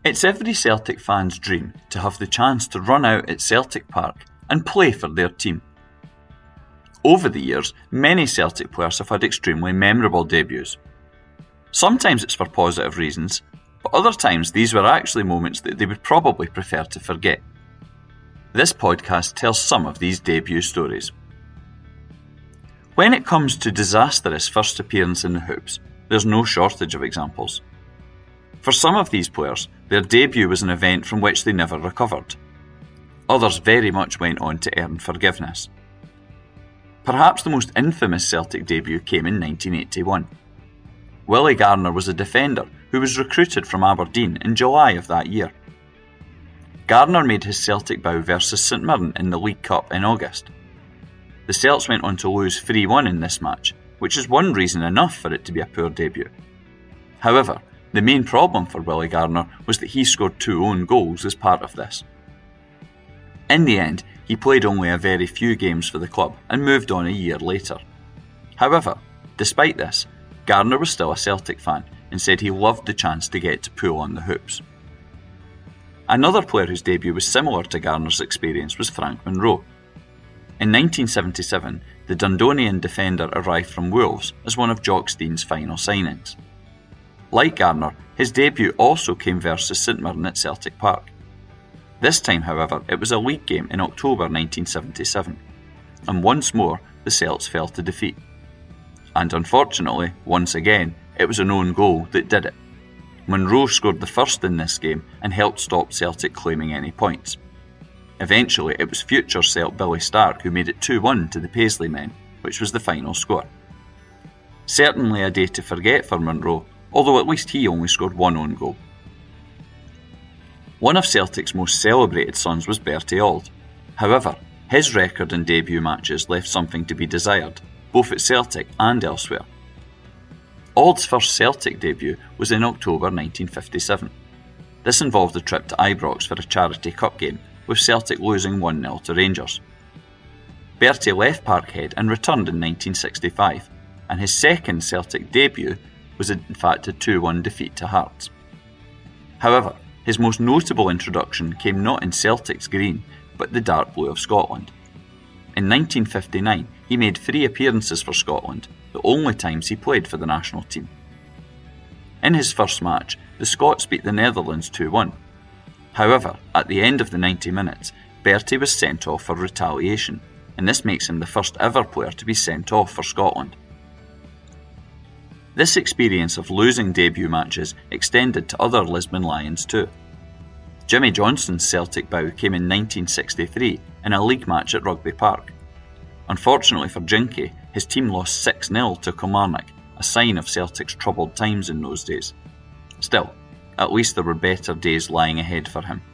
It's every Celtic fan's dream to have the chance to run out at Celtic Park and play for their team. Over the years, many Celtic players have had extremely memorable debuts. Sometimes it's for positive reasons, but other times these were actually moments that they would probably prefer to forget. This podcast tells some of these debut stories. When it comes to disastrous first appearance in the hoops, there's no shortage of examples. For some of these players, their debut was an event from which they never recovered. Others very much went on to earn forgiveness. Perhaps the most infamous Celtic debut came in 1981. Willie Garner was a defender who was recruited from Aberdeen in July of that year. Garner made his Celtic bow versus St Mirren in the League Cup in August. The Celts went on to lose 3-1 in this match, which is one reason enough for it to be a poor debut. However, the main problem for Willie Garner was that he scored 2 own goals as part of this. In the end, he played only a very few games for the club and moved on a year later. However, despite this, Garner was still a Celtic fan and said he loved the chance to get to pull on the hoops. Another player whose debut was similar to Garner's experience was Frank Monroe. In 1977, the Dundonian defender arrived from Wolves as one of Jock Stein's final signings. Like Garner, his debut also came versus St Mirren at Celtic Park. This time, however, it was a league game in October 1977, and once more the Celts fell to defeat. And unfortunately, once again, it was an own goal that did it. Monroe scored the first in this game and helped stop Celtic claiming any points. Eventually, it was future Celt Billy Stark who made it 2-1 to the Paisley men, which was the final score. Certainly a day to forget for Monroe, although at least he only scored 1 own goal. One of Celtic's most celebrated sons was Bertie Auld. However, his record in debut matches left something to be desired, both at Celtic and elsewhere. Auld's first Celtic debut was in October 1957. This involved a trip to Ibrox for a charity cup game, with Celtic losing 1-0 to Rangers. Bertie left Parkhead and returned in 1965, and his second Celtic debut was in fact a 2-1 defeat to Hearts. However, his most notable introduction came not in Celtic's green, but the dark blue of Scotland. In 1959, he made 3 appearances for Scotland, the only times he played for the national team. In his first match, the Scots beat the Netherlands 2-1. However, at the end of the 90 minutes, Bertie was sent off for retaliation, and this makes him the first ever player to be sent off for Scotland. This experience of losing debut matches extended to other Lisbon Lions too. Jimmy Johnston's Celtic bow came in 1963 in a league match at Rugby Park. Unfortunately for Jinky, his team lost 6-0 to Kilmarnock, a sign of Celtic's troubled times in those days. Still, at least there were better days lying ahead for him.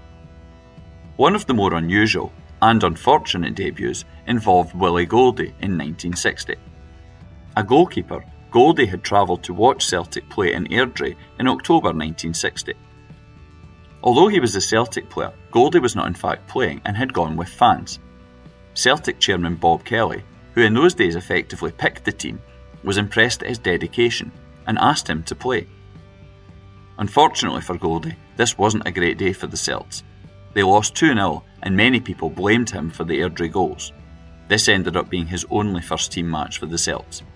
One of the more unusual and unfortunate debuts involved Willie Goldie in 1960. A goalkeeper, Goldie had travelled to watch Celtic play in Airdrie in October 1960. Although he was a Celtic player, Goldie was not in fact playing and had gone with fans. Celtic chairman Bob Kelly, who in those days effectively picked the team, was impressed at his dedication and asked him to play. Unfortunately for Goldie, this wasn't a great day for the Celts. They lost 2-0 and many people blamed him for the Airdrie goals. This ended up being his only first team match for the Celts.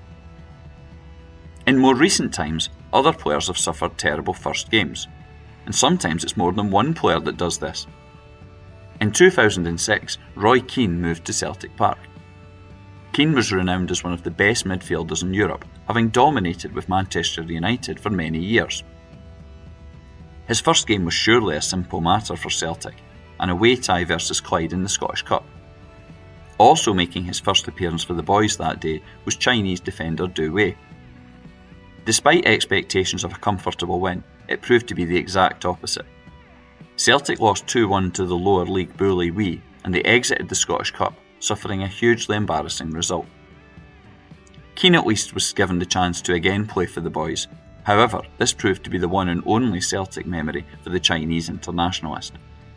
In more recent times, other players have suffered terrible first games, and sometimes it's more than one player that does this. In 2006, Roy Keane moved to Celtic Park. Keane was renowned as one of the best midfielders in Europe, having dominated with Manchester United for many years. His first game was surely a simple matter for Celtic, an away tie versus Clyde in the Scottish Cup. Also making his first appearance for the boys that day was Chinese defender Du Wei. Despite expectations of a comfortable win, it proved to be the exact opposite. Celtic lost 2-1 to the lower league bully Wee, and they exited the Scottish Cup, suffering a hugely embarrassing result. Keane at least was given the chance to again play for the boys. However, this proved to be the one and only Celtic memory for the Chinese internationalist.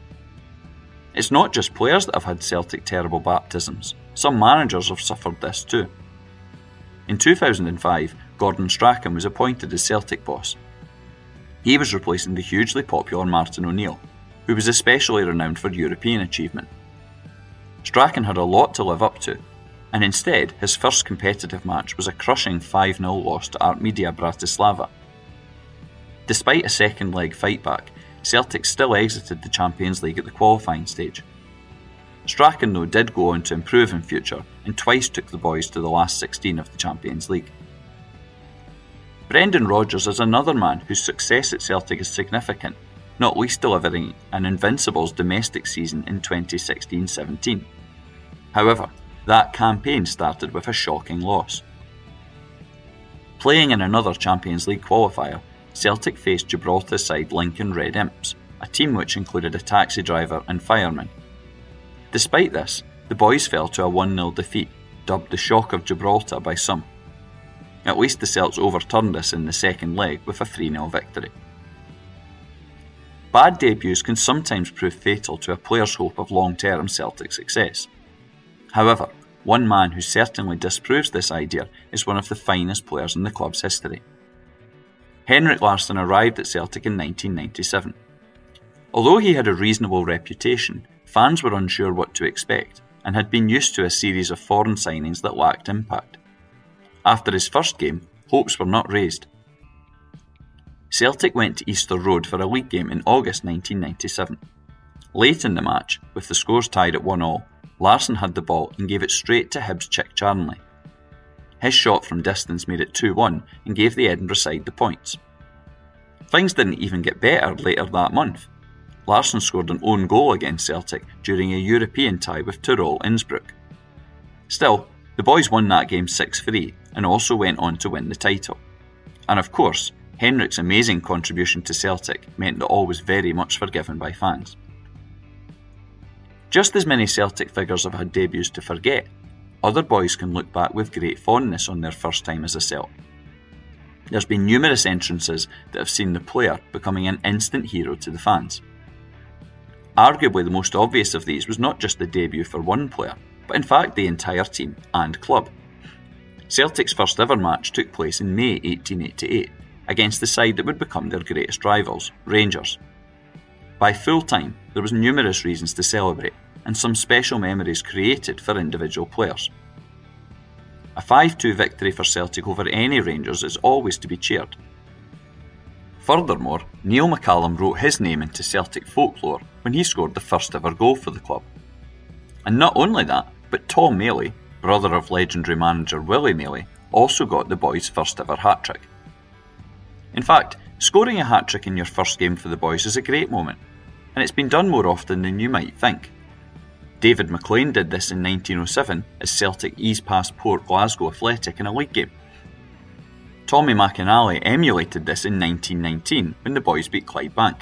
It's not just players that have had Celtic terrible baptisms, some managers have suffered this too. In 2005, Gordon Strachan was appointed as Celtic boss. He was replacing the hugely popular Martin O'Neill, who was especially renowned for European achievement. Strachan had a lot to live up to, and instead his first competitive match was a crushing 5-0 loss to Artmedia Bratislava. Despite a second leg fightback, Celtic still exited the Champions League at the qualifying stage. Strachan though did go on to improve in future and twice took the boys to the last 16 of the Champions League. Brendan Rodgers is another man whose success at Celtic is significant, not least delivering an Invincibles domestic season in 2016-17. However, that campaign started with a shocking loss. Playing in another Champions League qualifier, Celtic faced Gibraltar side Lincoln Red Imps, a team which included a taxi driver and fireman. Despite this, the boys fell to a 1-0 defeat, dubbed the Shock of Gibraltar by some. At least the Celts overturned this in the second leg with a 3-0 victory. Bad debuts can sometimes prove fatal to a player's hope of long-term Celtic success. However, one man who certainly disproves this idea is one of the finest players in the club's history. Henrik Larsson arrived at Celtic in 1997. Although he had a reasonable reputation, fans were unsure what to expect and had been used to a series of foreign signings that lacked impact. After his first game, hopes were not raised. Celtic went to Easter Road for a league game in August 1997. Late in the match, with the scores tied at 1-1, Larsson had the ball and gave it straight to Hibs' Chick Charnley. His shot from distance made it 2-1 and gave the Edinburgh side the points. Things didn't even get better later that month. Larsson scored an own goal against Celtic during a European tie with Tirol Innsbruck. Still, the boys won that game 6-3 and also went on to win the title. And of course, Henrik's amazing contribution to Celtic meant that all was very much forgiven by fans. Just as many Celtic figures have had debuts to forget, other boys can look back with great fondness on their first time as a Celt. There's been numerous entrances that have seen the player becoming an instant hero to the fans. Arguably the most obvious of these was not just the debut for one player, but in fact the entire team and club. Celtic's first ever match took place in May 1888 against the side that would become their greatest rivals, Rangers. By full time, there was numerous reasons to celebrate and some special memories created for individual players. A 5-2 victory for Celtic over any Rangers is always to be cheered. Furthermore, Neil McCallum wrote his name into Celtic folklore when he scored the first ever goal for the club. And not only that, but Tom Maley, brother of legendary manager Willie Maley, also got the boys' first ever hat-trick. In fact, scoring a hat-trick in your first game for the boys is a great moment, and it's been done more often than you might think. David McLean did this in 1907 as Celtic eased past Port Glasgow Athletic in a league game. Tommy McInally emulated this in 1919 when the boys beat Clydebank.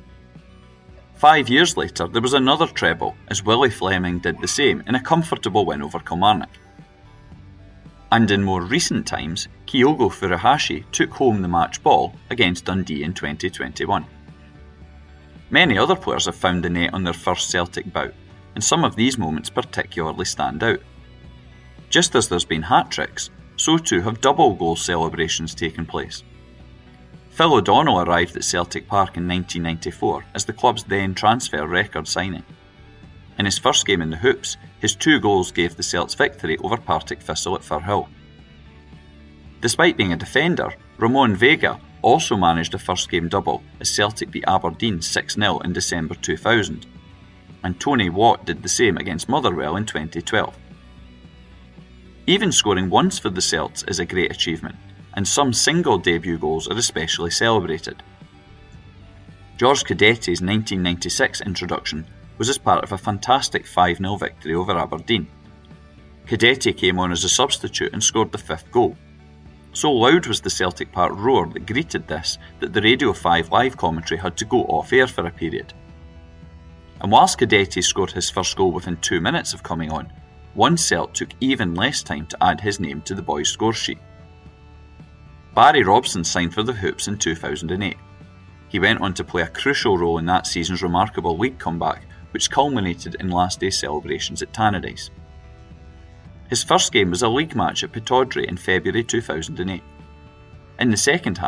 5 years later there was another treble as Willie Fleming did the same in a comfortable win over Kilmarnock. And in more recent times, Kyogo Furuhashi took home the match ball against Dundee in 2021. Many other players have found the net on their first Celtic bout, and some of these moments particularly stand out. Just as there's been hat-tricks, so too have double goal celebrations taken place. Phil O'Donnell arrived at Celtic Park in 1994 as the club's then transfer record signing. In his first game in the Hoops, his 2 goals gave the Celts victory over Partick Thistle at Firhill. Despite being a defender, Ramon Vega also managed a first game double as Celtic beat Aberdeen 6-0 in December 2000, and Tony Watt did the same against Motherwell in 2012. Even scoring once for the Celts is a great achievement, and some single debut goals are especially celebrated. George Cadetti's 1996 introduction was as part of a fantastic 5-0 victory over Aberdeen. Cadetti came on as a substitute and scored the 5th goal. So loud was the Celtic Park roar that greeted this that the Radio 5 live commentary had to go off air for a period. And whilst Cadetti scored his first goal within 2 minutes of coming on, one Celt took even less time to add his name to the boys' score sheet. Barry Robson signed for the Hoops in 2008. He went on to play a crucial role in that season's remarkable league comeback, which culminated in last day celebrations at Tannadice. His first game was a league match at Pittodrie in February 2008. In the second half,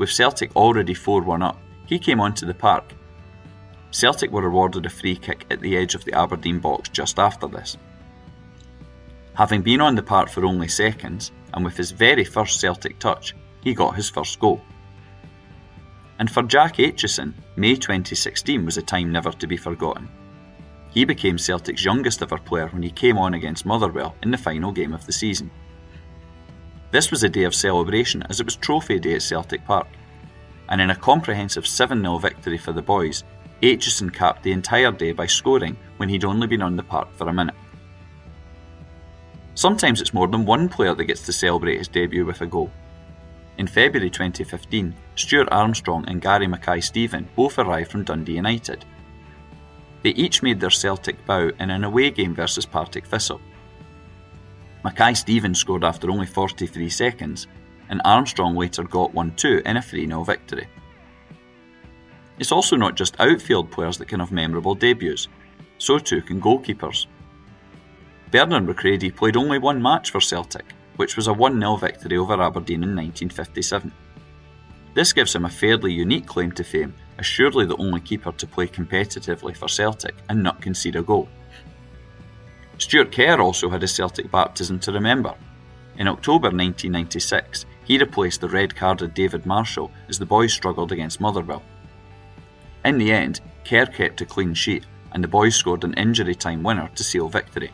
with Celtic already 4-1 up, he came onto the park. Celtic were awarded a free kick at the edge of the Aberdeen box just after this. Having been on the park for only seconds, and with his very first Celtic touch, he got his first goal. And for Jack Aitchison, May 2016 was a time never to be forgotten. He became Celtic's youngest ever player when he came on against Motherwell in the final game of the season. This was a day of celebration as it was Trophy Day at Celtic Park, and in a comprehensive 7-0 victory for the boys, Aitchison capped the entire day by scoring when he'd only been on the park for a minute. Sometimes it's more than one player that gets to celebrate his debut with a goal. In February 2015, Stuart Armstrong and Gary Mackay-Steven both arrived from Dundee United. They each made their Celtic bow in an away game versus Partick Thistle. Mackay-Steven scored after only 43 seconds, and Armstrong later got 1-2 in a 3-0 victory. It's also not just outfield players that can have memorable debuts, so too can goalkeepers. Bernard McCready played only one match for Celtic, which was a 1-0 victory over Aberdeen in 1957. This gives him a fairly unique claim to fame, as surely the only keeper to play competitively for Celtic and not concede a goal. Stuart Kerr also had a Celtic baptism to remember. In October 1996, he replaced the red-carded David Marshall as the boys struggled against Motherwell. In the end, Kerr kept a clean sheet, and the boys scored an injury-time winner to seal victory.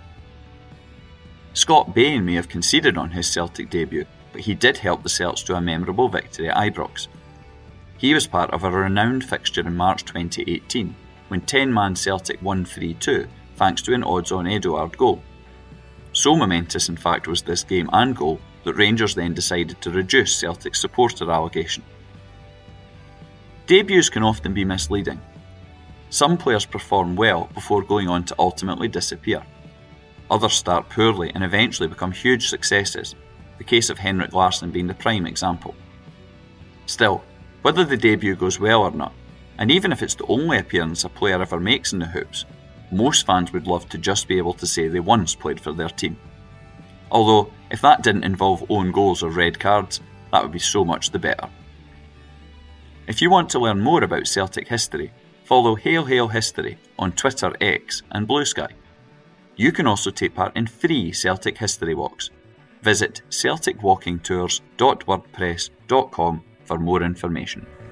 Scott Bain may have conceded on his Celtic debut, but he did help the Celts to a memorable victory at Ibrox. He was part of a renowned fixture in March 2018, when 10-man Celtic won 3-2 thanks to an odds-on Edouard goal. So momentous in fact was this game and goal that Rangers then decided to reduce Celtic's supporter allegation. Debuts can often be misleading. Some players perform well before going on to ultimately disappear. Others start poorly and eventually become huge successes, the case of Henrik Larsson being the prime example. Still, whether the debut goes well or not, and even if it's the only appearance a player ever makes in the hoops, most fans would love to just be able to say they once played for their team. Although, if that didn't involve own goals or red cards, that would be so much the better. If you want to learn more about Celtic history, follow Hail Hail History on Twitter, X and Blue Sky. You can also take part in free Celtic history walks. Visit celticwalkingtours.wordpress.com for more information.